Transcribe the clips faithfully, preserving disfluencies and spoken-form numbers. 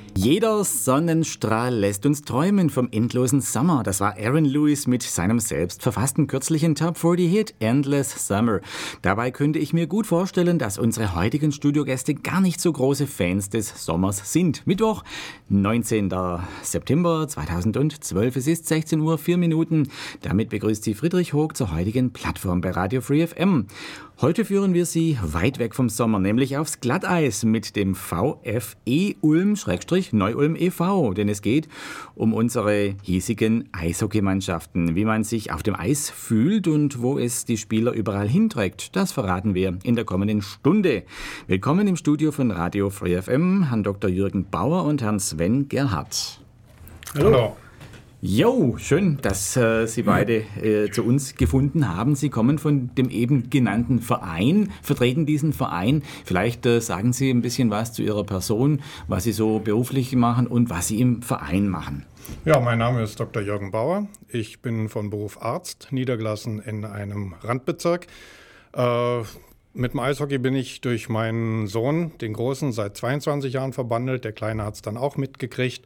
Jeder Sonnenstrahl lässt uns träumen vom endlosen Sommer. Das war Aaron Lewis mit seinem selbst verfassten kürzlichen Top vierzig Hit Endless Summer. Dabei könnte ich mir gut vorstellen, dass unsere heutigen Studiogäste gar nicht so große Fans des Sommers sind. Mittwoch, neunzehnten September zweitausendzwölf. Es ist sechzehn Uhr vier Minuten. Damit begrüßt Sie Friedrich Hoog zur heutigen Plattform bei Radio Free F M. Heute führen wir Sie weit weg vom Sommer, nämlich aufs Glatteis mit dem VfE Ulm-Neu-Ulm e V. Denn es geht um unsere hiesigen Eishockeymannschaften. Wie man sich auf dem Eis fühlt und wo es die Spieler überall hinträgt, das verraten wir in der kommenden Stunde. Willkommen im Studio von Radio Free F M, Herrn Doktor Jürgen Bauer und Herrn Sven Gerhardt. Hallo. Hallo. Jo, schön, dass äh, Sie beide äh, zu uns gefunden haben. Sie kommen von dem eben genannten Verein, vertreten diesen Verein. Vielleicht äh, sagen Sie ein bisschen was zu Ihrer Person, was Sie so beruflich machen und was Sie im Verein machen. Ja, mein Name ist Doktor Jürgen Bauer. Ich bin von Beruf Arzt, niedergelassen in einem Randbezirk. Äh, mit dem Eishockey bin ich durch meinen Sohn, den Großen, seit zweiundzwanzig Jahren verbandelt. Der Kleine hat es dann auch mitgekriegt.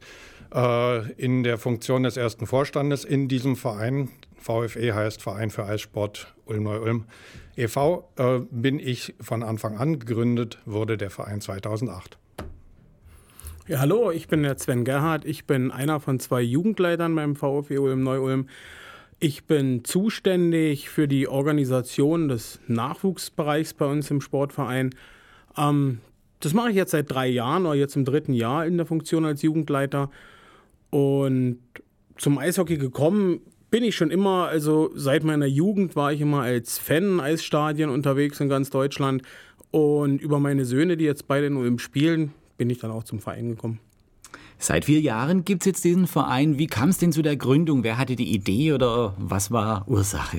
In der Funktion des ersten Vorstandes in diesem Verein, VfE heißt Verein für Eissport Ulm-Neu-Ulm e V, äh, bin ich von Anfang an. Gegründet wurde der Verein zweitausendacht. Ja, hallo, ich bin der Sven Gerhardt. Ich bin einer von zwei Jugendleitern beim VfE Ulm-Neu-Ulm. Ich bin zuständig für die Organisation des Nachwuchsbereichs bei uns im Sportverein. Ähm, das mache ich jetzt seit drei Jahren oder jetzt im dritten Jahr in der Funktion als Jugendleiter. Und zum Eishockey gekommen bin ich schon immer, also seit meiner Jugend war ich immer als Fan in Eisstadien unterwegs in ganz Deutschland. Und über meine Söhne, die jetzt beide in Ulm spielen, bin ich dann auch zum Verein gekommen. Seit vier Jahren gibt es jetzt diesen Verein. Wie kam es denn zu der Gründung? Wer hatte die Idee oder was war Ursache?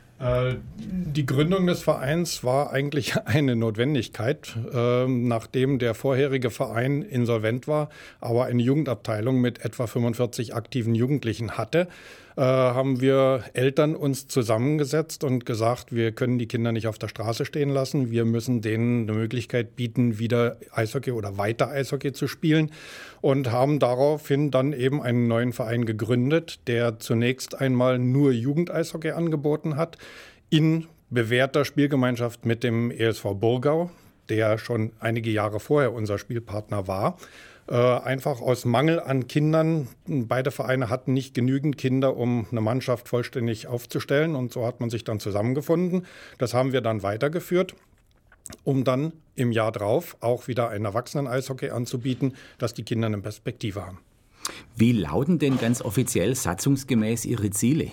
Die Gründung des Vereins war eigentlich eine Notwendigkeit, nachdem der vorherige Verein insolvent war, aber eine Jugendabteilung mit etwa fünfundvierzig aktiven Jugendlichen hatte, haben wir Eltern uns zusammengesetzt und gesagt, wir können die Kinder nicht auf der Straße stehen lassen, wir müssen denen eine Möglichkeit bieten, wieder Eishockey oder weiter Eishockey zu spielen und haben daraufhin dann eben einen neuen Verein gegründet, der zunächst einmal nur Jugendeishockey angeboten hat, in bewährter Spielgemeinschaft mit dem E S V Burgau, der schon einige Jahre vorher unser Spielpartner war. Äh, einfach aus Mangel an Kindern. Beide Vereine hatten nicht genügend Kinder, um eine Mannschaft vollständig aufzustellen. Und so hat man sich dann zusammengefunden. Das haben wir dann weitergeführt, um dann im Jahr drauf auch wieder ein Erwachsenen-Eishockey anzubieten, dass die Kinder eine Perspektive haben. Wie lauten denn ganz offiziell satzungsgemäß Ihre Ziele?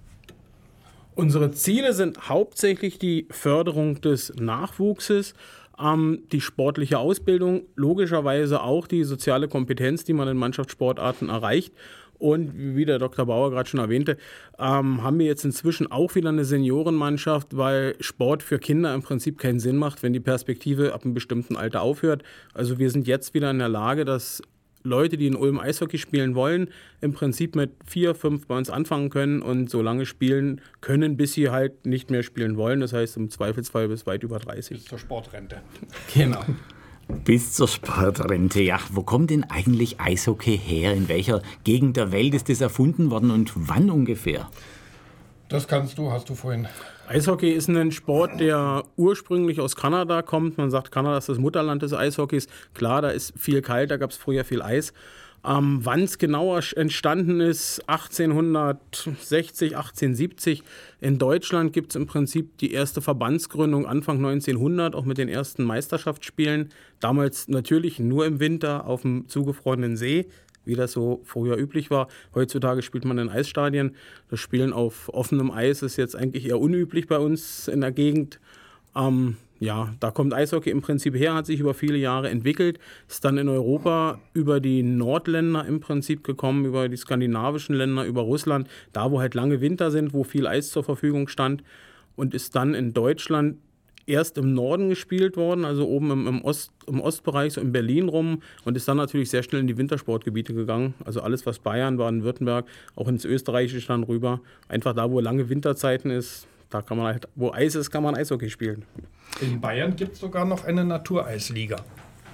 Unsere Ziele sind hauptsächlich die Förderung des Nachwuchses, ähm, die sportliche Ausbildung, logischerweise auch die soziale Kompetenz, die man in Mannschaftssportarten erreicht. Und wie der Doktor Bauer gerade schon erwähnte, ähm, haben wir jetzt inzwischen auch wieder eine Seniorenmannschaft, weil Sport für Kinder im Prinzip keinen Sinn macht, wenn die Perspektive ab einem bestimmten Alter aufhört. Also wir sind jetzt wieder in der Lage, dass Leute, die in Ulm Eishockey spielen wollen, im Prinzip mit vier, fünf bei uns anfangen können und so lange spielen können, bis sie halt nicht mehr spielen wollen. Das heißt im Zweifelsfall bis weit über dreißig. Bis zur Sportrente. Genau. Bis zur Sportrente, ja. Wo kommt denn eigentlich Eishockey her? In welcher Gegend der Welt ist das erfunden worden und wann ungefähr? Das kannst du, hast du vorhin. Eishockey ist ein Sport, der ursprünglich aus Kanada kommt. Man sagt, Kanada ist das Mutterland des Eishockeys. Klar, da ist viel kalt, da gab es früher viel Eis. Ähm, wann es genauer entstanden ist, achtzehnhundertsechzig, achtzehnhundertsiebzig. In Deutschland gibt es im Prinzip die erste Verbandsgründung Anfang neunzehnhundert, auch mit den ersten Meisterschaftsspielen. Damals natürlich nur im Winter auf dem zugefrorenen See, wie das so früher üblich war. Heutzutage spielt man in Eisstadien. Das Spielen auf offenem Eis ist jetzt eigentlich eher unüblich bei uns in der Gegend. Ähm, ja, da kommt Eishockey im Prinzip her, hat sich über viele Jahre entwickelt, ist dann in Europa über die Nordländer im Prinzip gekommen, über die skandinavischen Länder, über Russland, da wo halt lange Winter sind, wo viel Eis zur Verfügung stand, und ist dann in Deutschland erst im Norden gespielt worden, also oben im, im, Ost, im Ostbereich, so in Berlin rum, und ist dann natürlich sehr schnell in die Wintersportgebiete gegangen. Also alles, was Bayern, Baden-Württemberg, auch ins Österreichische dann rüber. Einfach da, wo lange Winterzeiten ist, da kann man halt, wo Eis ist, kann man Eishockey spielen. In Bayern gibt es sogar noch eine Natureisliga.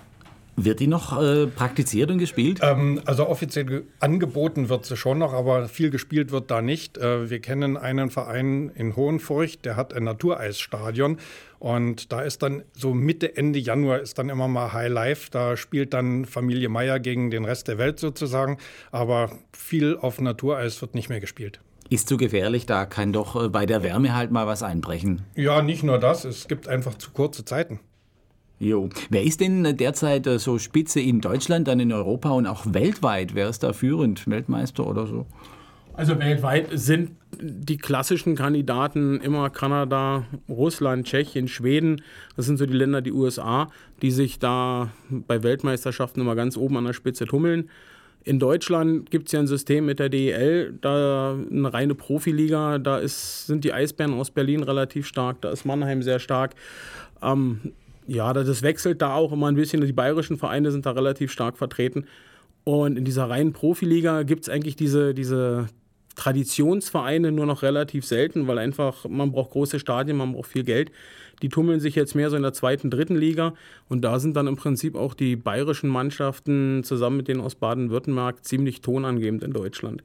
Wird die noch äh, praktiziert und gespielt? Ähm, also offiziell angeboten wird sie schon noch, aber viel gespielt wird da nicht. Äh, wir kennen einen Verein in Hohenfurcht, der hat ein Natureisstadion. Und da ist dann so Mitte, Ende Januar ist dann immer mal High Life. Da spielt dann Familie Meier gegen den Rest der Welt sozusagen. Aber viel auf Natureis wird nicht mehr gespielt. Ist zu gefährlich, da kann doch bei der Wärme halt mal was einbrechen. Ja, nicht nur das, es gibt einfach zu kurze Zeiten. Jo. Wer ist denn derzeit so Spitze in Deutschland, dann in Europa und auch weltweit? Wer ist da führend, Weltmeister oder so? Also weltweit sind die klassischen Kandidaten immer Kanada, Russland, Tschechien, Schweden. Das sind so die Länder, die U S A, die sich da bei Weltmeisterschaften immer ganz oben an der Spitze tummeln. In Deutschland gibt es ja ein System mit der D E L, da eine reine Profiliga, da ist, sind die Eisbären aus Berlin relativ stark, da ist Mannheim sehr stark. Ähm, ja, das wechselt da auch immer ein bisschen, die bayerischen Vereine sind da relativ stark vertreten. Und in dieser reinen Profiliga gibt es eigentlich diese, diese Traditionsvereine nur noch relativ selten, weil einfach, man braucht große Stadien, man braucht viel Geld. Die tummeln sich jetzt mehr so in der zweiten, dritten Liga und da sind dann im Prinzip auch die bayerischen Mannschaften zusammen mit denen aus Baden-Württemberg ziemlich tonangebend in Deutschland.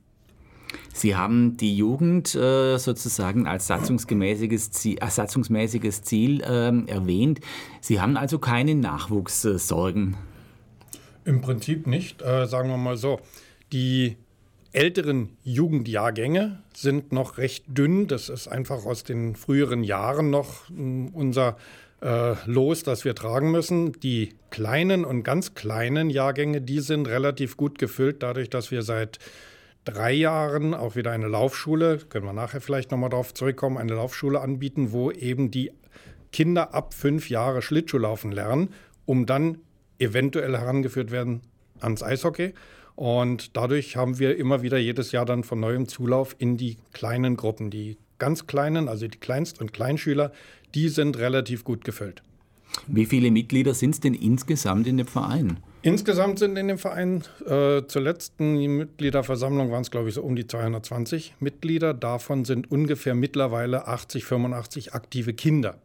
Sie haben die Jugend äh, sozusagen als satzungsgemäßiges Ziel, als satzungsmäßiges Ziel äh, erwähnt. Sie haben also keine Nachwuchssorgen? Im Prinzip nicht, äh, sagen wir mal so. Die älteren Jugendjahrgänge sind noch recht dünn. Das ist einfach aus den früheren Jahren noch mh, unser äh, Los, das wir tragen müssen. Die kleinen und ganz kleinen Jahrgänge, die sind relativ gut gefüllt, dadurch, dass wir seit drei Jahren auch wieder eine Laufschule, können wir nachher vielleicht nochmal darauf zurückkommen, eine Laufschule anbieten, wo eben die Kinder ab fünf Jahre Schlittschuhlaufen lernen, um dann eventuell herangeführt werden ans Eishockey. Und dadurch haben wir immer wieder jedes Jahr dann von neuem Zulauf in die kleinen Gruppen. Die ganz kleinen, also die Kleinst- und Kleinschüler, die sind relativ gut gefüllt. Wie viele Mitglieder sind es denn insgesamt in dem Verein? Insgesamt sind in dem Verein äh, zur letzten Mitgliederversammlung waren es, glaube ich, so um die zweihundertzwanzig Mitglieder. Davon sind ungefähr mittlerweile achtzig, fünfundachtzig aktive Kinder.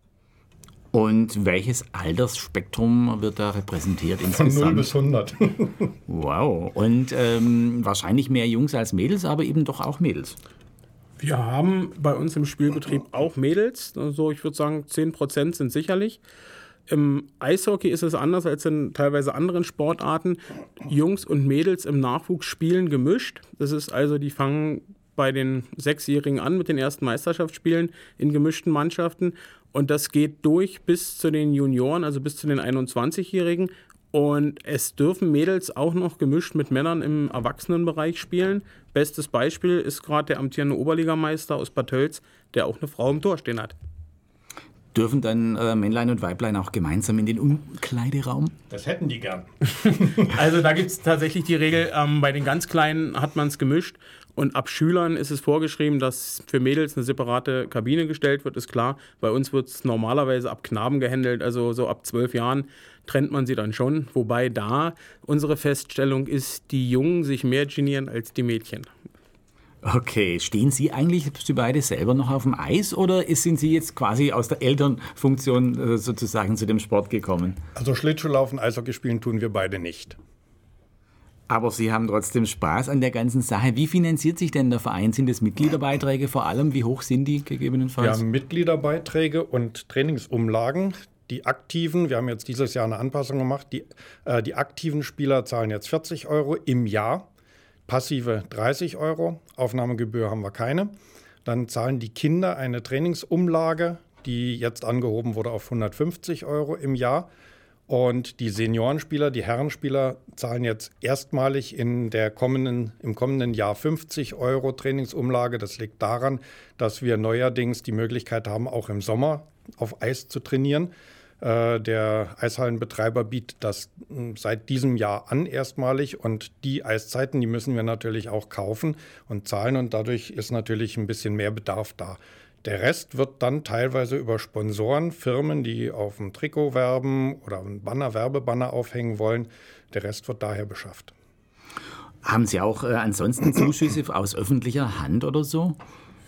Und welches Altersspektrum wird da repräsentiert insgesamt? Von null bis hundert. Wow. Und ähm, wahrscheinlich mehr Jungs als Mädels, aber eben doch auch Mädels. Wir haben bei uns im Spielbetrieb auch Mädels. Also ich würde sagen, zehn Prozent sind sicherlich. Im Eishockey ist es anders als in teilweise anderen Sportarten. Jungs und Mädels im Nachwuchs spielen gemischt. Das ist also, die fangen bei den Sechsjährigen an mit den ersten Meisterschaftsspielen in gemischten Mannschaften. Und das geht durch bis zu den Junioren, also bis zu den einundzwanzigjährigen. Und es dürfen Mädels auch noch gemischt mit Männern im Erwachsenenbereich spielen. Bestes Beispiel ist gerade der amtierende Oberligameister aus Bad Tölz, der auch eine Frau im Tor stehen hat. Dürfen dann äh, Männlein und Weiblein auch gemeinsam in den Umkleideraum? Das hätten die gern. Also da gibt es tatsächlich die Regel, ähm, bei den ganz Kleinen hat man es gemischt. Und ab Schülern ist es vorgeschrieben, dass für Mädels eine separate Kabine gestellt wird, ist klar. Bei uns wird es normalerweise ab Knaben gehandelt, also so ab zwölf Jahren trennt man sie dann schon. Wobei da unsere Feststellung ist, die Jungen sich mehr genieren als die Mädchen. Okay, stehen Sie eigentlich Sie beide selber noch auf dem Eis oder sind Sie jetzt quasi aus der Elternfunktion äh, sozusagen zu dem Sport gekommen? Also Schlittschuhlaufen, Eishockey spielen tun wir beide nicht. Aber Sie haben trotzdem Spaß an der ganzen Sache. Wie finanziert sich denn der Verein? Sind es Mitgliederbeiträge vor allem? Wie hoch sind die gegebenenfalls? Wir haben Mitgliederbeiträge und Trainingsumlagen. Die aktiven, wir haben jetzt dieses Jahr eine Anpassung gemacht, die, äh, die aktiven Spieler zahlen jetzt vierzig Euro im Jahr. Passive dreißig Euro, Aufnahmegebühr haben wir keine. Dann zahlen die Kinder eine Trainingsumlage, die jetzt angehoben wurde auf hundertfünfzig Euro im Jahr. Und die Seniorenspieler, die Herrenspieler zahlen jetzt erstmalig in der kommenden, im kommenden Jahr fünfzig Euro Trainingsumlage. Das liegt daran, dass wir neuerdings die Möglichkeit haben, auch im Sommer auf Eis zu trainieren. Der Eishallenbetreiber bietet das seit diesem Jahr an erstmalig und die Eiszeiten, die müssen wir natürlich auch kaufen und zahlen und dadurch ist natürlich ein bisschen mehr Bedarf da. Der Rest wird dann teilweise über Sponsoren, Firmen, die auf dem Trikot werben oder einen Banner, Werbebanner aufhängen wollen. Der Rest wird daher beschafft. Haben Sie auch äh, ansonsten Zuschüsse aus öffentlicher Hand oder so?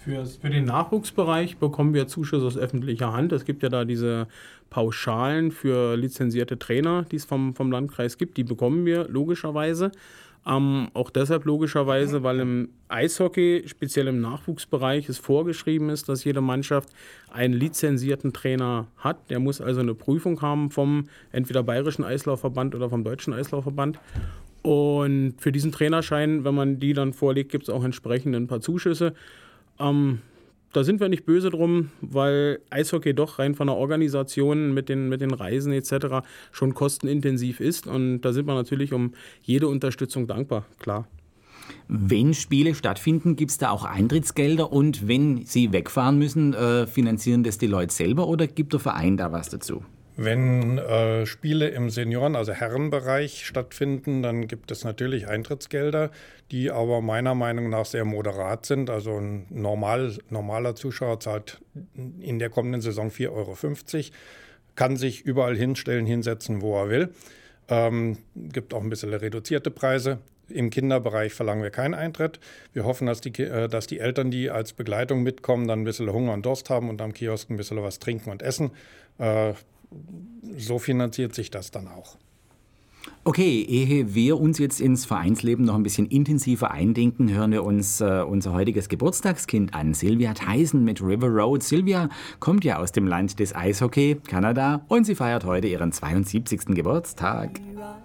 Für's, für den Nachwuchsbereich bekommen wir Zuschüsse aus öffentlicher Hand. Es gibt ja da diese Pauschalen für lizenzierte Trainer, die es vom, vom Landkreis gibt. Die bekommen wir logischerweise. Ähm, auch deshalb logischerweise, weil im Eishockey, speziell im Nachwuchsbereich, es vorgeschrieben ist, dass jede Mannschaft einen lizenzierten Trainer hat. Der muss also eine Prüfung haben vom entweder Bayerischen Eislaufverband oder vom Deutschen Eislaufverband. Und für diesen Trainerschein, wenn man die dann vorlegt, gibt es auch entsprechend ein paar Zuschüsse. Ähm, da sind wir nicht böse drum, weil Eishockey doch rein von der Organisation mit den, mit den Reisen et cetera schon kostenintensiv ist. Und da sind wir natürlich um jede Unterstützung dankbar, klar. Wenn Spiele stattfinden, gibt es da auch Eintrittsgelder und wenn sie wegfahren müssen, äh, finanzieren das die Leute selber oder gibt der Verein da was dazu? Wenn äh, Spiele im Senioren-, also Herrenbereich stattfinden, dann gibt es natürlich Eintrittsgelder, die aber meiner Meinung nach sehr moderat sind. Also ein normal, normaler Zuschauer zahlt in der kommenden Saison vier Euro fünfzig, kann sich überall hinstellen, hinsetzen, wo er will. Ähm, gibt auch ein bisschen reduzierte Preise. Im Kinderbereich verlangen wir keinen Eintritt. Wir hoffen, dass die, äh, dass die Eltern, die als Begleitung mitkommen, dann ein bisschen Hunger und Durst haben und am Kiosk ein bisschen was trinken und essen. Äh, So finanziert sich das dann auch. Okay, ehe wir uns jetzt ins Vereinsleben noch ein bisschen intensiver eindenken, hören wir uns äh, unser heutiges Geburtstagskind an, Sylvia Tyson mit River Road. Sylvia kommt ja aus dem Land des Eishockey, Kanada, und sie feiert heute ihren zweiundsiebzigsten Geburtstag.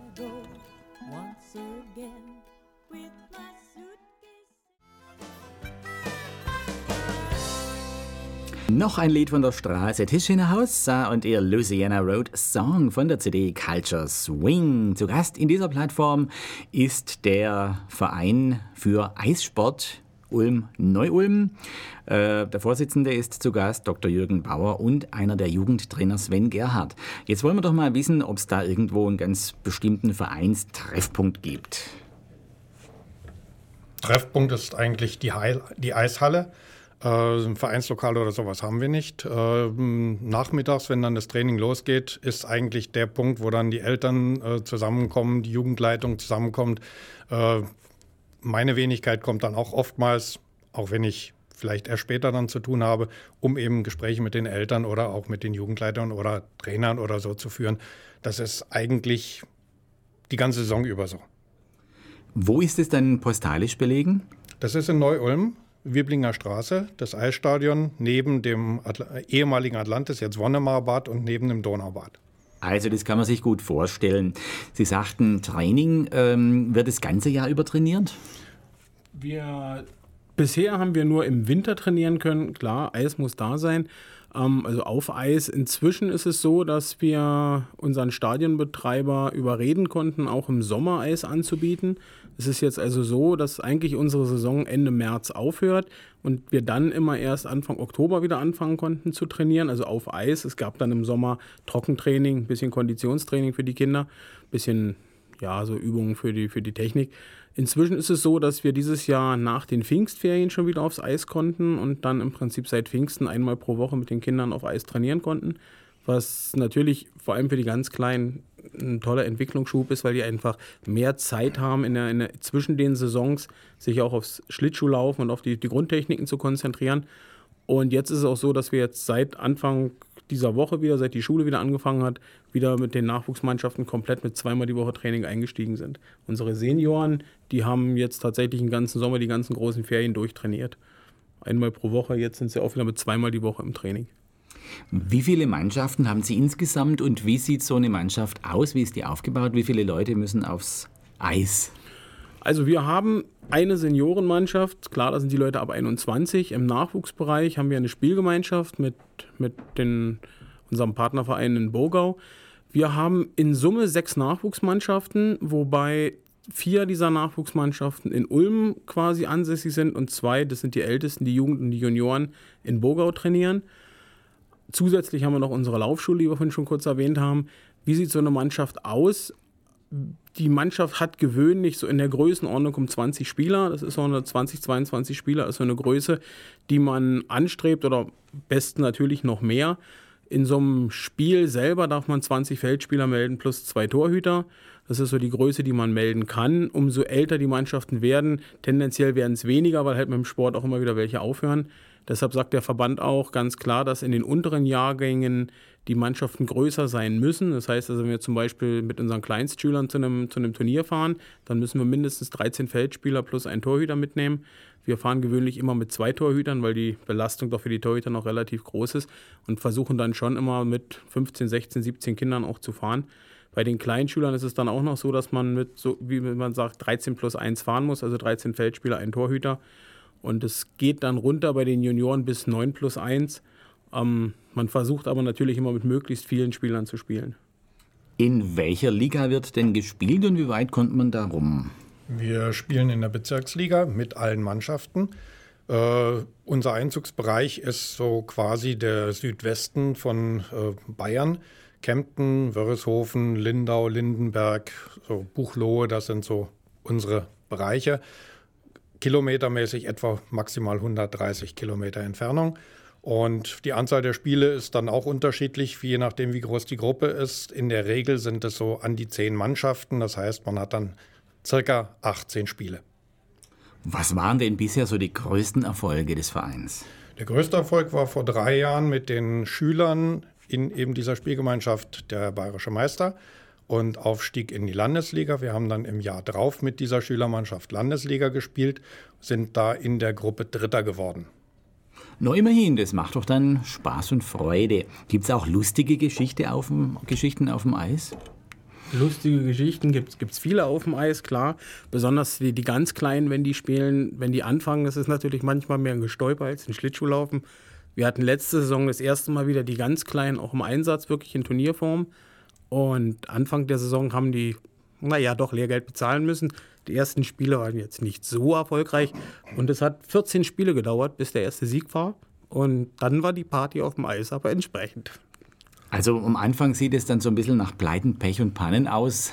Noch ein Lied von der Straße, Tisch in der Haus und ihr Louisiana Road Song von der C D Culture Swing. Zu Gast in dieser Plattform ist der Verein für Eissport Ulm-Neu-Ulm. Äh, der Vorsitzende ist zu Gast Doktor Jürgen Bauer und einer der Jugendtrainer Sven Gerhardt. Jetzt wollen wir doch mal wissen, ob es da irgendwo einen ganz bestimmten Vereinstreffpunkt gibt. Treffpunkt ist eigentlich die, Heil- die Eishalle. Äh, ein Vereinslokal oder sowas haben wir nicht. Äh, nachmittags, wenn dann das Training losgeht, ist eigentlich der Punkt, wo dann die Eltern äh, zusammenkommen, die Jugendleitung zusammenkommt. Äh, meine Wenigkeit kommt dann auch oftmals, auch wenn ich vielleicht erst später dann zu tun habe, um eben Gespräche mit den Eltern oder auch mit den Jugendleitern oder Trainern oder so zu führen. Das ist eigentlich die ganze Saison über so. Wo ist es dann postalisch belegen? Das ist in Neu-Ulm. Wiblinger Straße, das Eisstadion neben dem Atl- ehemaligen Atlantis, jetzt Wonnemar-Bad und neben dem Donaubad. Also das kann man sich gut vorstellen. Sie sagten, Training ähm, wird das ganze Jahr über trainiert? Wir, bisher haben wir nur im Winter trainieren können. Klar, Eis muss da sein. Ähm, also auf Eis. Inzwischen ist es so, dass wir unseren Stadionbetreiber überreden konnten, auch im Sommer Eis anzubieten. Es ist jetzt also so, dass eigentlich unsere Saison Ende März aufhört und wir dann immer erst Anfang Oktober wieder anfangen konnten zu trainieren, also auf Eis. Es gab dann im Sommer Trockentraining, ein bisschen Konditionstraining für die Kinder, ein bisschen ja, so Übungen für die, für die Technik. Inzwischen ist es so, dass wir dieses Jahr nach den Pfingstferien schon wieder aufs Eis konnten und dann im Prinzip seit Pfingsten einmal pro Woche mit den Kindern auf Eis trainieren konnten, was natürlich vor allem für die ganz Kleinen ein toller Entwicklungsschub ist, weil die einfach mehr Zeit haben, in der, in der, zwischen den Saisons sich auch aufs Schlittschuhlaufen und auf die, die Grundtechniken zu konzentrieren. Und jetzt ist es auch so, dass wir jetzt seit Anfang dieser Woche wieder, seit die Schule wieder angefangen hat, wieder mit den Nachwuchsmannschaften komplett mit zweimal die Woche Training eingestiegen sind. Unsere Senioren, die haben jetzt tatsächlich den ganzen Sommer, die ganzen großen Ferien durchtrainiert. Einmal pro Woche, jetzt sind sie auch wieder mit zweimal die Woche im Training. Wie viele Mannschaften haben Sie insgesamt und wie sieht so eine Mannschaft aus? Wie ist die aufgebaut? Wie viele Leute müssen aufs Eis? Also wir haben eine Seniorenmannschaft, klar, da sind die Leute ab einundzwanzig. Im Nachwuchsbereich haben wir eine Spielgemeinschaft mit, mit den, unserem Partnerverein in Bogau. Wir haben in Summe sechs Nachwuchsmannschaften, wobei vier dieser Nachwuchsmannschaften in Ulm quasi ansässig sind und zwei, das sind die Ältesten, die Jugend und die Junioren, in Bogau trainieren. Zusätzlich haben wir noch unsere Laufschule, die wir vorhin schon kurz erwähnt haben. Wie sieht so eine Mannschaft aus? Die Mannschaft hat gewöhnlich so in der Größenordnung um zwanzig Spieler. Das ist so eine zwanzig, zweiundzwanzig Spieler, ist so eine Größe, die man anstrebt oder am besten natürlich noch mehr. In so einem Spiel selber darf man zwanzig Feldspieler melden plus zwei Torhüter. Das ist so die Größe, die man melden kann. Umso älter die Mannschaften werden, tendenziell werden es weniger, weil halt mit dem Sport auch immer wieder welche aufhören. Deshalb sagt der Verband auch ganz klar, dass in den unteren Jahrgängen die Mannschaften größer sein müssen. Das heißt, also wenn wir zum Beispiel mit unseren Kleinstschülern zu einem, zu einem Turnier fahren, dann müssen wir mindestens dreizehn Feldspieler plus einen Torhüter mitnehmen. Wir fahren gewöhnlich immer mit zwei Torhütern, weil die Belastung doch für die Torhüter noch relativ groß ist und versuchen dann schon immer mit fünfzehn, sechzehn, siebzehn Kindern auch zu fahren. Bei den Kleinschülern ist es dann auch noch so, dass man mit, so wie man sagt, dreizehn plus eins fahren muss, also dreizehn Feldspieler, ein Torhüter. Und es geht dann runter bei den Junioren bis neun plus eins. Ähm, man versucht aber natürlich immer mit möglichst vielen Spielern zu spielen. In welcher Liga wird denn gespielt und wie weit kommt man da rum? Wir spielen in der Bezirksliga mit allen Mannschaften. Äh, unser Einzugsbereich ist so quasi der Südwesten von äh, Bayern. Kempten, Wörishofen, Lindau, Lindenberg, so Buchloe, das sind so unsere Bereiche. Kilometermäßig etwa maximal hundertdreißig Kilometer Entfernung. Und die Anzahl der Spiele ist dann auch unterschiedlich, je nachdem, wie groß die Gruppe ist. In der Regel sind es so an die zehn Mannschaften. Das heißt, man hat dann circa achtzehn Spiele. Was waren denn bisher so die größten Erfolge des Vereins? Der größte Erfolg war vor drei Jahren mit den Schülern in eben dieser Spielgemeinschaft der Bayerische Meister und Aufstieg in die Landesliga. Wir haben dann im Jahr drauf mit dieser Schülermannschaft Landesliga gespielt, sind da in der Gruppe Dritter geworden. Na immerhin, das macht doch dann Spaß und Freude. Gibt es auch lustige Geschichte auf dem, Geschichten auf dem Eis? Lustige Geschichten gibt es viele auf dem Eis, klar. Besonders die, die ganz Kleinen, wenn die spielen, wenn die anfangen, das ist natürlich manchmal mehr ein Gestolper als ein Schlittschuhlaufen. Wir hatten letzte Saison das erste Mal wieder die ganz Kleinen auch im Einsatz, wirklich in Turnierform. Und Anfang der Saison haben die, naja, doch Lehrgeld bezahlen müssen. Die ersten Spiele waren jetzt nicht so erfolgreich. Und es hat vierzehn Spiele gedauert, bis der erste Sieg war. Und dann war die Party auf dem Eis aber entsprechend. Also am Anfang sieht es dann so ein bisschen nach Pleiten, Pech und Pannen aus.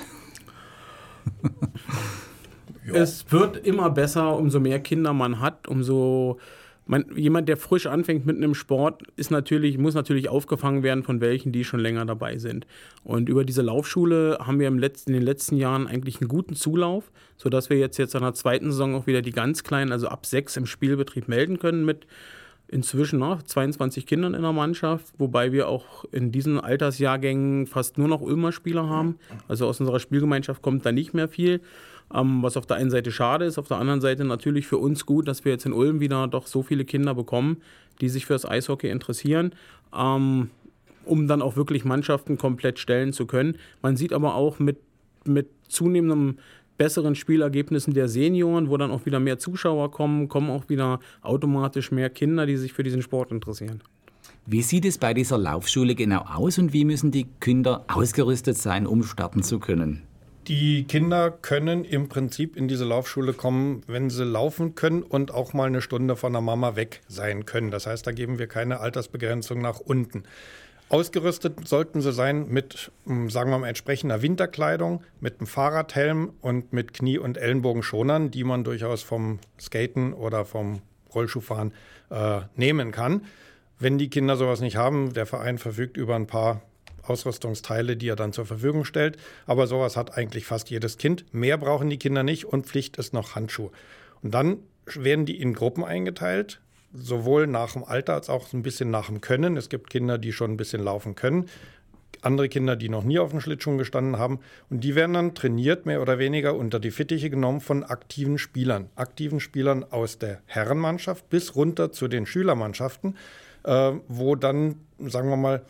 Es wird immer besser, umso mehr Kinder man hat, umso... Man, jemand, der frisch anfängt mit einem Sport, ist natürlich, muss natürlich aufgefangen werden von welchen, die schon länger dabei sind. Und über diese Laufschule haben wir im letzten, in den letzten Jahren eigentlich einen guten Zulauf, sodass wir jetzt, jetzt in der zweiten Saison auch wieder die ganz Kleinen, also ab sechs im Spielbetrieb melden können mit inzwischen noch zweiundzwanzig Kindern in der Mannschaft, wobei wir auch in diesen Altersjahrgängen fast nur noch Ulmer Spieler haben. Also aus unserer Spielgemeinschaft kommt da nicht mehr viel. Ähm, was auf der einen Seite schade ist, auf der anderen Seite natürlich für uns gut, dass wir jetzt in Ulm wieder doch so viele Kinder bekommen, die sich für das Eishockey interessieren, ähm, um dann auch wirklich Mannschaften komplett stellen zu können. Man sieht aber auch mit, mit zunehmendem besseren Spielergebnissen der Senioren, wo dann auch wieder mehr Zuschauer kommen, kommen auch wieder automatisch mehr Kinder, die sich für diesen Sport interessieren. Wie sieht es bei dieser Laufschule genau aus und wie müssen die Kinder ausgerüstet sein, um starten zu können? Die Kinder können im Prinzip in diese Laufschule kommen, wenn sie laufen können und auch mal eine Stunde von der Mama weg sein können. Das heißt, da geben wir keine Altersbegrenzung nach unten. Ausgerüstet sollten sie sein mit, sagen wir mal, entsprechender Winterkleidung, mit einem Fahrradhelm und mit Knie- und Ellenbogenschonern, die man durchaus vom Skaten oder vom Rollschuhfahren äh, nehmen kann. Wenn die Kinder sowas nicht haben, der Verein verfügt über ein paar Ausrüstungsteile, die er dann zur Verfügung stellt. Aber sowas hat eigentlich fast jedes Kind. Mehr brauchen die Kinder nicht und Pflicht ist noch Handschuhe. Und dann werden die in Gruppen eingeteilt, sowohl nach dem Alter als auch ein bisschen nach dem Können. Es gibt Kinder, die schon ein bisschen laufen können, andere Kinder, die noch nie auf dem Schlittschuh gestanden haben. Und die werden dann trainiert, mehr oder weniger unter die Fittiche genommen von aktiven Spielern. Aktiven Spielern aus der Herrenmannschaft bis runter zu den Schülermannschaften, äh, wo dann, sagen wir mal,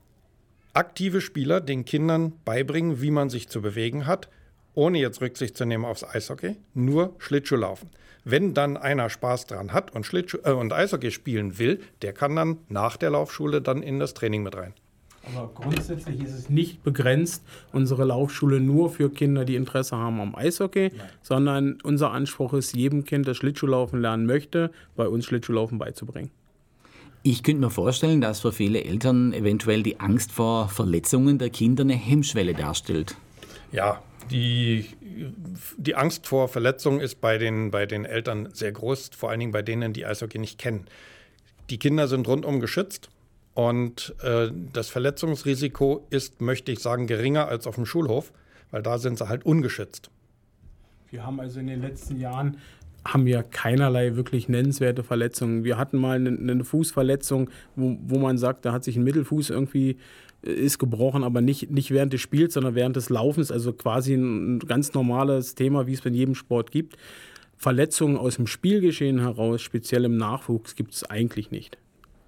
aktive Spieler den Kindern beibringen, wie man sich zu bewegen hat, ohne jetzt Rücksicht zu nehmen aufs Eishockey, nur Schlittschuhlaufen. Wenn dann einer Spaß dran hat und, Schlittschuh, äh, und Eishockey spielen will, der kann dann nach der Laufschule dann in das Training mit rein. Aber grundsätzlich ist es nicht begrenzt, unsere Laufschule nur für Kinder, die Interesse haben am Eishockey, Nein. sondern unser Anspruch ist, jedem Kind, das Schlittschuhlaufen lernen möchte, bei uns Schlittschuhlaufen beizubringen. Ich könnte mir vorstellen, dass für viele Eltern eventuell die Angst vor Verletzungen der Kinder eine Hemmschwelle darstellt. Ja, die, die Angst vor Verletzungen ist bei den, bei den Eltern sehr groß, vor allen Dingen bei denen, die Eishockey nicht kennen. Die Kinder sind rundum geschützt und äh, das Verletzungsrisiko ist, möchte ich sagen, geringer als auf dem Schulhof, weil da sind sie halt ungeschützt. Wir haben also in den letzten Jahren haben wir keinerlei wirklich nennenswerte Verletzungen. Wir hatten mal eine, eine Fußverletzung, wo, wo man sagt, da hat sich ein Mittelfuß irgendwie ist gebrochen, aber nicht, nicht während des Spiels, sondern während des Laufens, also quasi ein ganz normales Thema, wie es in jedem Sport gibt. Verletzungen aus dem Spielgeschehen heraus, speziell im Nachwuchs, gibt es eigentlich nicht.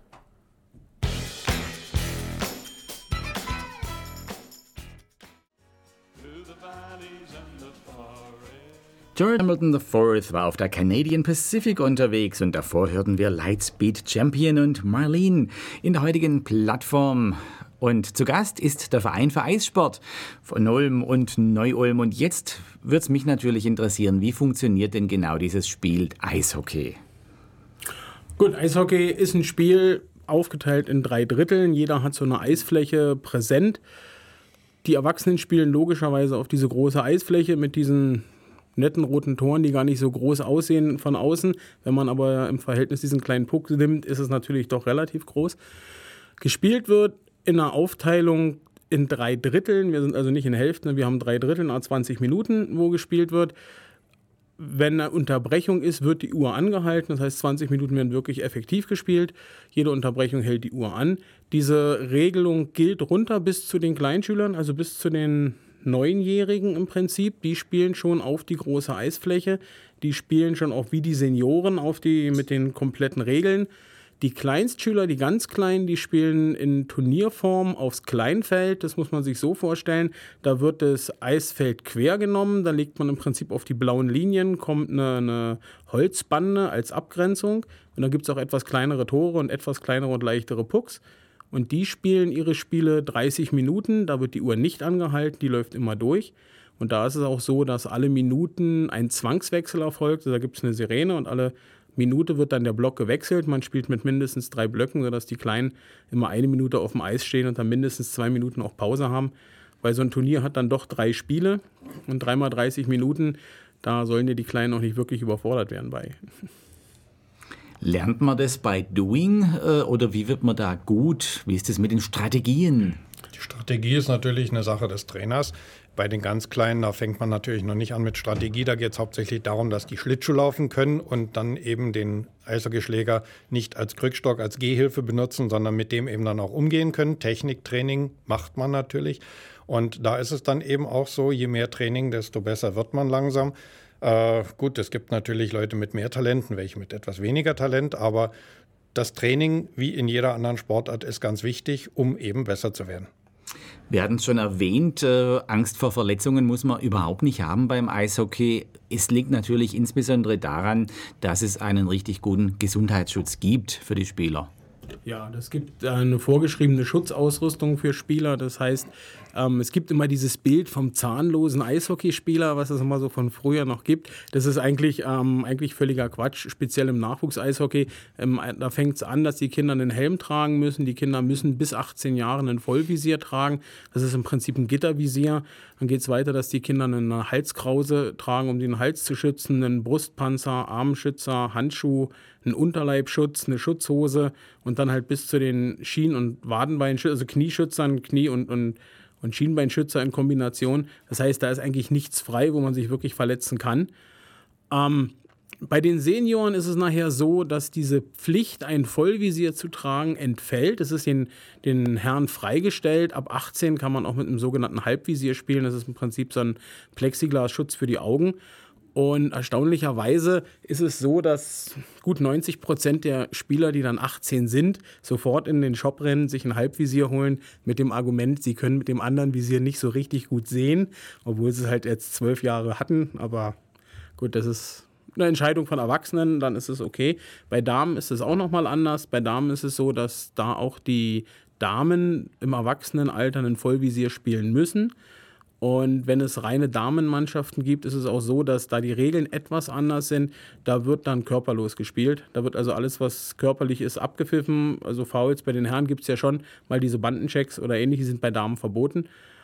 George Hamilton der Vierte war auf der Canadian Pacific unterwegs und davor hörten wir Lightspeed Champion und Marlene in der heutigen Plattform. Und zu Gast ist der Verein für Eissport von Ulm und Neu-Ulm. Und jetzt würde es mich natürlich interessieren, wie funktioniert denn genau dieses Spiel Eishockey? Gut, Eishockey ist ein Spiel aufgeteilt in drei Dritteln. Jeder hat so eine Eisfläche präsent. Die Erwachsenen spielen logischerweise auf diese große Eisfläche mit diesen netten roten Toren, die gar nicht so groß aussehen von außen. Wenn man aber im Verhältnis diesen kleinen Puck nimmt, ist es natürlich doch relativ groß. Gespielt wird in einer Aufteilung in drei Dritteln. Wir sind also nicht in Hälften, wir haben drei Drittel, nach zwanzig Minuten, wo gespielt wird. Wenn eine Unterbrechung ist, wird die Uhr angehalten. Das heißt, zwanzig Minuten werden wirklich effektiv gespielt. Jede Unterbrechung hält die Uhr an. Diese Regelung gilt runter bis zu den Kleinschülern, also bis zu den Neunjährigen im Prinzip. Die spielen schon auf die große Eisfläche. Die spielen schon auch wie die Senioren auf die, mit den kompletten Regeln. Die Kleinstschüler, die ganz Kleinen, die spielen in Turnierform aufs Kleinfeld. Das muss man sich so vorstellen. Da wird das Eisfeld quer genommen. Da legt man im Prinzip auf die blauen Linien, kommt eine, eine Holzbande als Abgrenzung. Und dann gibt es auch etwas kleinere Tore und etwas kleinere und leichtere Pucks. Und die spielen ihre Spiele dreißig Minuten. Da wird die Uhr nicht angehalten, die läuft immer durch. Und da ist es auch so, dass alle Minuten ein Zwangswechsel erfolgt. Also da gibt es eine Sirene und alle Minute wird dann der Block gewechselt. Man spielt mit mindestens drei Blöcken, sodass die Kleinen immer eine Minute auf dem Eis stehen und dann mindestens zwei Minuten auch Pause haben. Weil so ein Turnier hat dann doch drei Spiele und dreimal dreißig Minuten. Da sollen ja die Kleinen auch nicht wirklich überfordert werden bei. Lernt man das bei Doing äh, oder wie wird man da gut? Wie ist das mit den Strategien? Die Strategie ist natürlich eine Sache des Trainers. Bei den ganz Kleinen, da fängt man natürlich noch nicht an mit Strategie. Da geht es hauptsächlich darum, dass die Schlittschuh laufen können und dann eben den Eishockeyschläger nicht als Krückstock, als Gehhilfe benutzen, sondern mit dem eben dann auch umgehen können. Techniktraining macht man natürlich. Und da ist es dann eben auch so, je mehr Training, desto besser wird man langsam. Äh, gut, es gibt natürlich Leute mit mehr Talenten, welche mit etwas weniger Talent, aber das Training, wie in jeder anderen Sportart, ist ganz wichtig, um eben besser zu werden. Wir hatten es schon erwähnt, äh, Angst vor Verletzungen muss man überhaupt nicht haben beim Eishockey. Es liegt natürlich insbesondere daran, dass es einen richtig guten Gesundheitsschutz gibt für die Spieler. Ja, es gibt eine vorgeschriebene Schutzausrüstung für Spieler. Das heißt, ähm, es gibt immer dieses Bild vom zahnlosen Eishockeyspieler, was es immer so von früher noch gibt. Das ist eigentlich, ähm, eigentlich völliger Quatsch, speziell im Nachwuchs-Eishockey. Ähm, da fängt es an, dass die Kinder einen Helm tragen müssen. Die Kinder müssen bis achtzehn Jahre ein Vollvisier tragen. Das ist im Prinzip ein Gittervisier. Dann geht es weiter, dass die Kinder eine Halskrause tragen, um den Hals zu schützen, einen Brustpanzer, Armschützer, Handschuh, einen Unterleibschutz, eine Schutzhose und dann halt bis zu den Schien- und Wadenbeinschützern, also Knieschützern, Knie- und, und, und Schienbeinschützer in Kombination. Das heißt, da ist eigentlich nichts frei, wo man sich wirklich verletzen kann. Ähm, bei den Senioren ist es nachher so, dass diese Pflicht, ein Vollvisier zu tragen, entfällt. Es ist den, den Herren freigestellt. Ab achtzehn kann man auch mit einem sogenannten Halbvisier spielen. Das ist im Prinzip so ein Plexiglasschutz für die Augen. Und erstaunlicherweise ist es so, dass gut neunzig Prozent der Spieler, die dann achtzehn sind, sofort in den Shop rennen, sich ein Halbvisier holen mit dem Argument, sie können mit dem anderen Visier nicht so richtig gut sehen, obwohl sie es halt jetzt zwölf Jahre hatten. Aber gut, das ist eine Entscheidung von Erwachsenen, dann ist es okay. Bei Damen ist es auch nochmal anders. Bei Damen ist es so, dass da auch die Damen im Erwachsenenalter ein Vollvisier spielen müssen. Und wenn es reine Damenmannschaften gibt, ist es auch so, dass da die Regeln etwas anders sind. Da wird dann körperlos gespielt. Da wird also alles, was körperlich ist, abgepfiffen. Also Fouls bei den Herren gibt es ja schon, weil diese Bandenchecks oder ähnliche sind bei Damen verboten.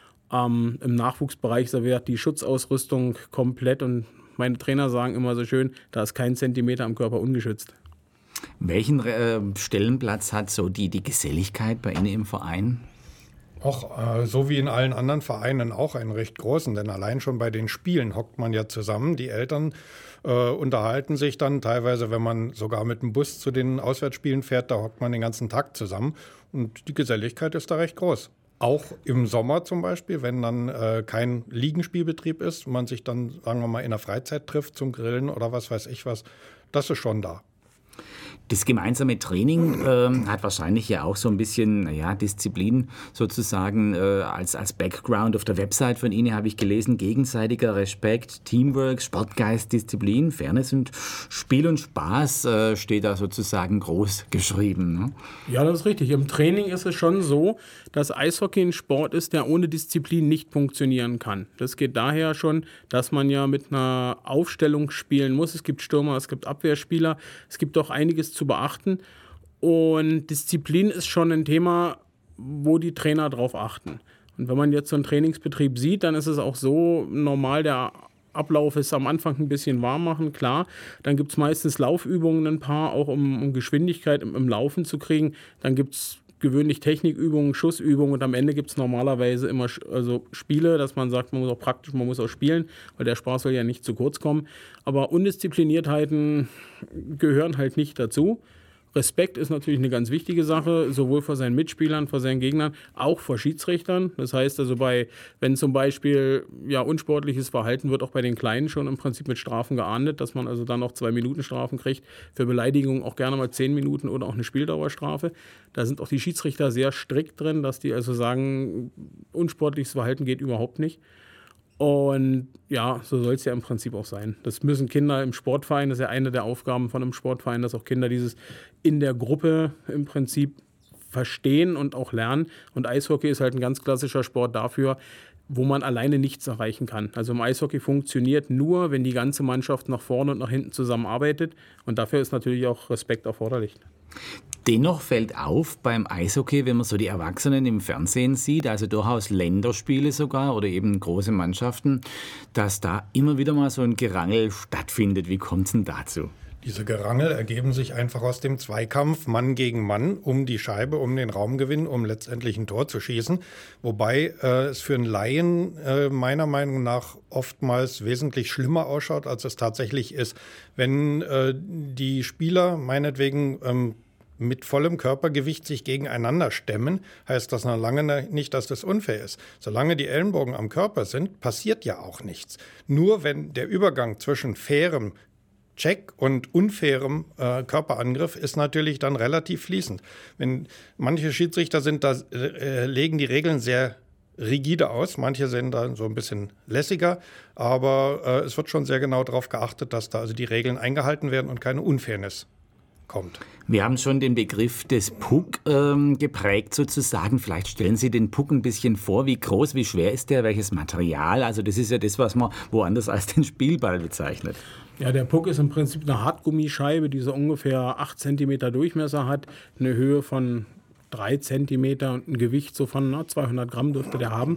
Ähm, Im Nachwuchsbereich wird die Schutzausrüstung komplett und meine Trainer sagen immer so schön, da ist kein Zentimeter am Körper ungeschützt. Welchen äh, Stellenplatz hat so die, die Geselligkeit bei Ihnen im Verein? Auch äh, so wie in allen anderen Vereinen auch einen recht großen, denn allein schon bei den Spielen hockt man ja zusammen. Die Eltern äh, unterhalten sich dann teilweise, wenn man sogar mit dem Bus zu den Auswärtsspielen fährt, da hockt man den ganzen Tag zusammen und die Geselligkeit ist da recht groß. Auch im Sommer zum Beispiel, wenn dann äh, kein Ligenspielbetrieb ist, man sich dann, sagen wir mal, in der Freizeit trifft zum Grillen oder was weiß ich was, das ist schon da. Das gemeinsame Training äh, hat wahrscheinlich ja auch so ein bisschen, naja, Disziplin sozusagen äh, als, als Background. Auf der Website von Ihnen habe ich gelesen, gegenseitiger Respekt, Teamwork, Sportgeist, Disziplin, Fairness und Spiel und Spaß äh, steht da sozusagen groß geschrieben. Ne? Ja, das ist richtig. Im Training ist es schon so, dass Eishockey ein Sport ist, der ohne Disziplin nicht funktionieren kann. Das geht daher schon, dass man ja mit einer Aufstellung spielen muss. Es gibt Stürmer, es gibt Abwehrspieler, es gibt auch einiges zu beachten. Und Disziplin ist schon ein Thema, wo die Trainer drauf achten. Und wenn man jetzt so einen Trainingsbetrieb sieht, dann ist es auch so normal, der Ablauf ist am Anfang ein bisschen warm machen, klar. Dann gibt es meistens Laufübungen ein paar, auch um, um Geschwindigkeit im, im Laufen zu kriegen. Dann gibt es gewöhnlich Technikübungen, Schussübungen und am Ende gibt es normalerweise immer also Spiele, dass man sagt, man muss auch praktisch, man muss auch spielen, weil der Spaß soll ja nicht zu kurz kommen. Aber Undiszipliniertheiten gehören halt nicht dazu. Respekt ist natürlich eine ganz wichtige Sache, sowohl vor seinen Mitspielern, vor seinen Gegnern, auch vor Schiedsrichtern. Das heißt also, bei, wenn zum Beispiel ja, unsportliches Verhalten wird auch bei den Kleinen schon im Prinzip mit Strafen geahndet, dass man also dann noch zwei Minuten Strafen kriegt, für Beleidigung auch gerne mal zehn Minuten oder auch eine Spieldauerstrafe. Da sind auch die Schiedsrichter sehr strikt drin, dass die also sagen, unsportliches Verhalten geht überhaupt nicht. Und ja, so soll es ja im Prinzip auch sein. Das müssen Kinder im Sportverein, das ist ja eine der Aufgaben von einem Sportverein, dass auch Kinder dieses in der Gruppe im Prinzip verstehen und auch lernen. Und Eishockey ist halt ein ganz klassischer Sport dafür, wo man alleine nichts erreichen kann. Also im Eishockey funktioniert nur, wenn die ganze Mannschaft nach vorne und nach hinten zusammenarbeitet. Und dafür ist natürlich auch Respekt erforderlich. Dennoch fällt auf beim Eishockey, wenn man so die Erwachsenen im Fernsehen sieht, also durchaus Länderspiele sogar oder eben große Mannschaften, dass da immer wieder mal so ein Gerangel stattfindet. Wie kommt es denn dazu? Diese Gerangel ergeben sich einfach aus dem Zweikampf Mann gegen Mann um die Scheibe, um den Raumgewinn, um letztendlich ein Tor zu schießen. Wobei äh, es für einen Laien äh, meiner Meinung nach oftmals wesentlich schlimmer ausschaut, als es tatsächlich ist. Wenn äh, die Spieler meinetwegen ähm, mit vollem Körpergewicht sich gegeneinander stemmen, heißt das noch lange nicht, dass das unfair ist. Solange die Ellenbogen am Körper sind, passiert ja auch nichts. Nur wenn der Übergang zwischen fairem Check und unfairem äh, Körperangriff ist natürlich dann relativ fließend. Wenn manche Schiedsrichter sind, da äh, legen die Regeln sehr rigide aus, manche sind da so ein bisschen lässiger, aber äh, es wird schon sehr genau darauf geachtet, dass da also die Regeln eingehalten werden und keine Unfairness kommt. Wir haben schon den Begriff des Puck ähm, geprägt sozusagen. Vielleicht stellen Sie den Puck ein bisschen vor. Wie groß, wie schwer ist der, welches Material? Also das ist ja das, was man woanders als den Spielball bezeichnet. Ja, der Puck ist im Prinzip eine Hartgummischeibe, die so ungefähr acht Zentimeter Durchmesser hat, eine Höhe von drei Zentimeter und ein Gewicht so von na, zweihundert Gramm dürfte der haben.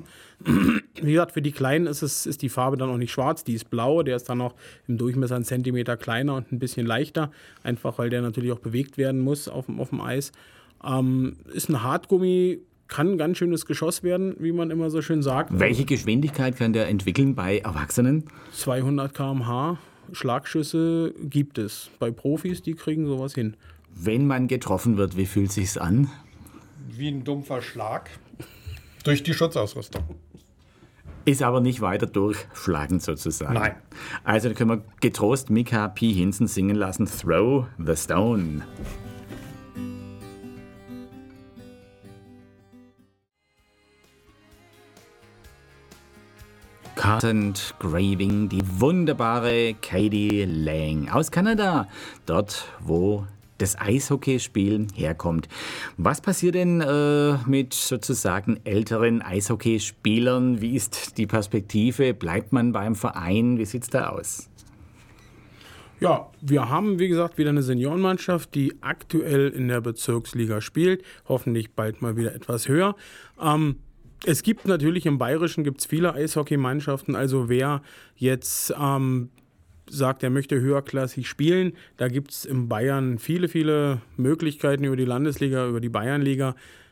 Wie gesagt, für die Kleinen ist, es, ist die Farbe dann auch nicht schwarz, die ist blau, der ist dann noch im Durchmesser einen Zentimeter kleiner und ein bisschen leichter, einfach weil der natürlich auch bewegt werden muss auf dem, auf dem Eis. Ähm, ist ein Hartgummi, kann ein ganz schönes Geschoss werden, wie man immer so schön sagt. Welche Geschwindigkeit kann der entwickeln bei Erwachsenen? zweihundert Kilometer pro Stunde. Schlagschüsse gibt es. Bei Profis, die kriegen sowas hin. Wenn man getroffen wird, wie fühlt sich's an? Wie ein dumpfer Schlag durch die Schutzausrüstung. Ist aber nicht weiter durchschlagend sozusagen. Nein. Also können wir getrost Mika P. Hinson singen lassen, Throw the Stone. Cartent Graving, die wunderbare Katie Lang aus Kanada, dort wo das Eishockeyspielen herkommt. Was passiert denn äh, mit sozusagen älteren Eishockeyspielern? Wie ist die Perspektive? Bleibt man beim Verein? Wie sieht es da aus? Ja, wir haben, wie gesagt, wieder eine Seniorenmannschaft, die aktuell in der Bezirksliga spielt. Hoffentlich bald mal wieder etwas höher. Ähm, es gibt natürlich im Bayerischen gibt's viele Eishockeymannschaften. Also wer jetzt ähm, sagt, er möchte höherklassig spielen, da gibt es in Bayern viele, viele Möglichkeiten über die Landesliga, über die Bayernliga.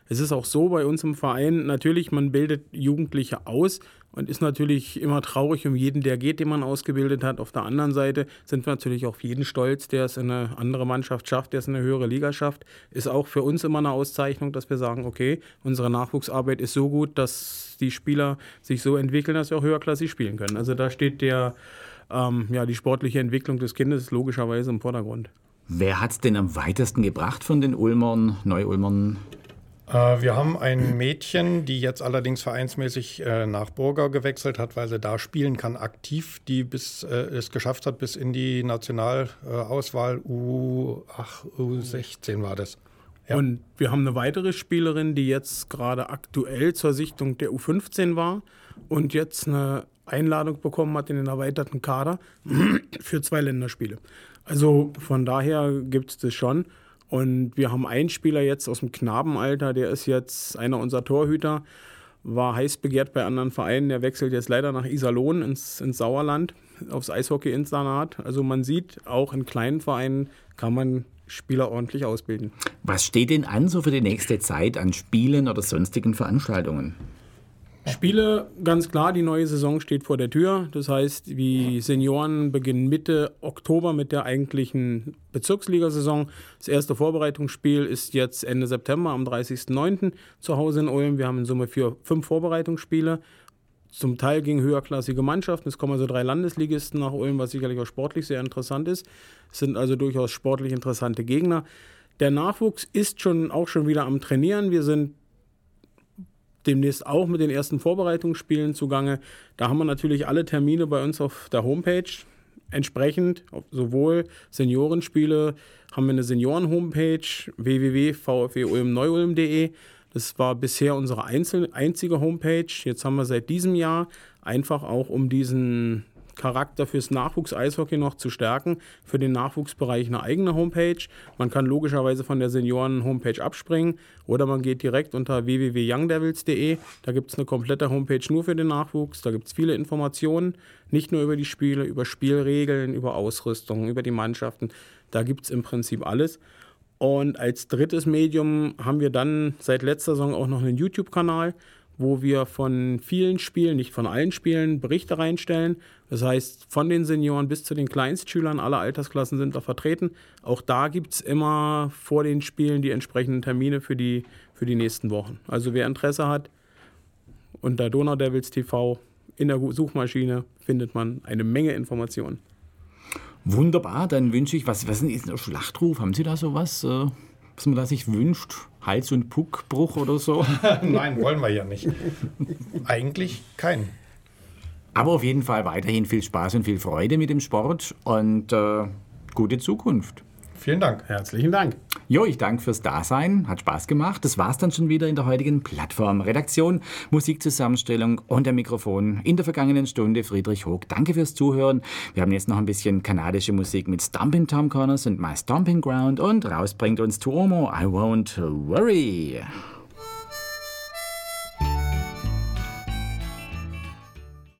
Es ist auch so bei uns im Verein, natürlich, man bildet Jugendliche aus und ist natürlich immer traurig um jeden, der geht, den man ausgebildet hat. Auf der anderen Seite sind wir natürlich auch auf jeden stolz, der es in eine andere Mannschaft schafft, der es in eine höhere Liga schafft. Ist auch für uns immer eine Auszeichnung, dass wir sagen, okay, unsere Nachwuchsarbeit ist so gut, dass die Spieler sich so entwickeln, dass sie auch höherklassig spielen können. Also da steht der, ähm, ja, die sportliche Entwicklung des Kindes logischerweise im Vordergrund. Wer hat es denn am weitesten gebracht von den Ulmern, Neu-Ulmern? Äh, wir haben ein Mädchen, die jetzt allerdings vereinsmäßig äh, nach Burger gewechselt hat, weil sie da spielen kann, aktiv, die bis, äh, es geschafft hat bis in die Nationalauswahl U, ach, U sechzehn war das. Ja. Und wir haben eine weitere Spielerin, die jetzt gerade aktuell zur Sichtung der U fünfzehn war und jetzt eine Einladung bekommen hat in den erweiterten Kader für zwei Länderspiele. Also von daher gibt es das schon. Und wir haben einen Spieler jetzt aus dem Knabenalter, der ist jetzt einer unserer Torhüter, war heiß begehrt bei anderen Vereinen, der wechselt jetzt leider nach Iserlohn ins, ins Sauerland, aufs Eishockey-Internat. Also man sieht, auch in kleinen Vereinen kann man Spieler ordentlich ausbilden. Was steht denn an so für die nächste Zeit an Spielen oder sonstigen Veranstaltungen? Spiele, ganz klar, die neue Saison steht vor der Tür. Das heißt, die Senioren beginnen Mitte Oktober mit der eigentlichen Bezirksligasaison. Das erste Vorbereitungsspiel ist jetzt Ende September am dreißigsten neunten zu Hause in Ulm. Wir haben in Summe vier, fünf Vorbereitungsspiele. Zum Teil gegen höherklassige Mannschaften. Es kommen also drei Landesligisten nach Ulm, was sicherlich auch sportlich sehr interessant ist. Es sind also durchaus sportlich interessante Gegner. Der Nachwuchs ist schon auch schon wieder am Trainieren. Wir sind demnächst auch mit den ersten Vorbereitungsspielen zugange. Da haben wir natürlich alle Termine bei uns auf der Homepage. Entsprechend, sowohl Seniorenspiele, haben wir eine Senioren-Homepage, w w w punkt v f e ulm neu ulm punkt de. Das war bisher unsere einzel- einzige Homepage. Jetzt haben wir seit diesem Jahr, einfach auch um diesen Charakter fürs Nachwuchs-Eishockey noch zu stärken, für den Nachwuchsbereich eine eigene Homepage. Man kann logischerweise von der Senioren-Homepage abspringen oder man geht direkt unter w w w punkt young devils punkt de. Da gibt es eine komplette Homepage nur für den Nachwuchs. Da gibt es viele Informationen, nicht nur über die Spiele, über Spielregeln, über Ausrüstung, über die Mannschaften. Da gibt es im Prinzip alles. Und als drittes Medium haben wir dann seit letzter Saison auch noch einen YouTube-Kanal, wo wir von vielen Spielen, nicht von allen Spielen, Berichte reinstellen. Das heißt, von den Senioren bis zu den Kleinstschülern, alle Altersklassen sind da vertreten. Auch da gibt es immer vor den Spielen die entsprechenden Termine für die, für die nächsten Wochen. Also wer Interesse hat, unter Donau Devils T V in der Suchmaschine findet man eine Menge Informationen. Wunderbar, dann wünsche ich, was, was ist ein Schlachtruf? Haben Sie da sowas, äh, was man da sich wünscht? Hals- und Puckbruch oder so? Nein, wollen wir ja nicht. Eigentlich keinen. Aber auf jeden Fall weiterhin viel Spaß und viel Freude mit dem Sport und äh, gute Zukunft. Vielen Dank. Herzlichen Dank. Jo, ich danke fürs Dasein, hat Spaß gemacht. Das war's dann schon wieder in der heutigen Plattform. Redaktion, Musikzusammenstellung und der Mikrofon in der vergangenen Stunde Friedrich Hoog. Danke fürs Zuhören. Wir haben jetzt noch ein bisschen kanadische Musik mit Stompin' Tom Connors und My Stomping Ground und rausbringt uns Tuomo, I Won't Worry.